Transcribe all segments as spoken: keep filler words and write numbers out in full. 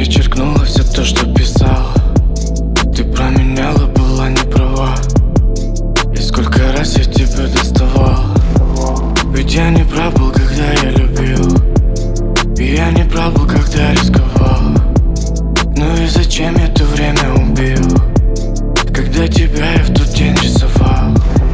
перечеркнула все то, что писала. Ты променяла, была не права. И сколько раз я тебя доставал. Ведь я не прав был, когда я любил. И я не прав был, когда рисковал. Ну и зачем я то время убил, когда тебя я в тот день рисовал?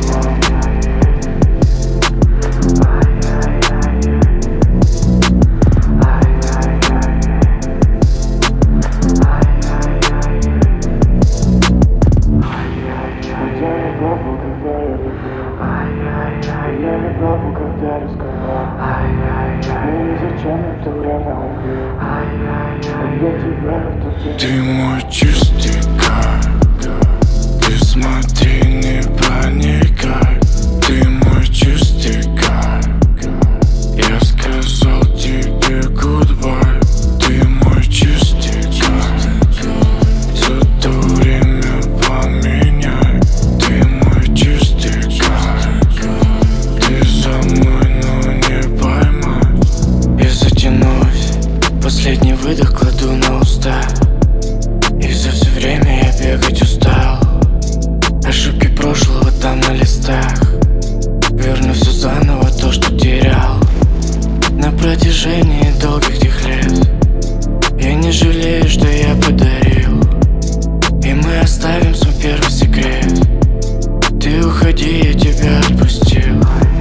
Я не прав был, когда рисковал. Ну и зачем я то время убил, когда тебя я в тот день... Ты мой чистый кайф. Ты смотри, не проникай. Ты мой чистый кайф. Я сказал тебе goodbye. Ты мой чистый кайф. За то время поменяй. Ты мой чистый кайф. Ты за мной, но не поймай. Я затянусь, последний выдох кладу на уста. И за все время я бегать устал. Ошибки прошлого там на листах. Верну все заново то, что терял на протяжении долгих тех лет. Я не жалею, что я подарил. И мы оставим свой первый секрет. Ты уходи, я тебя отпустил.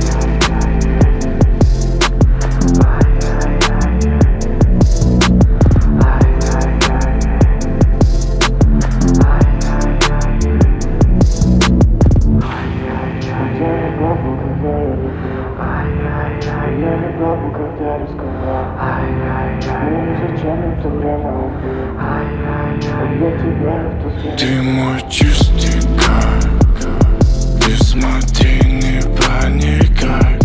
Я не прав был, когда рисковал. Ну и зачем я то время убил, когда тебя я в тот день... Ты мой чистый кайф. Ты смотри, не проникай.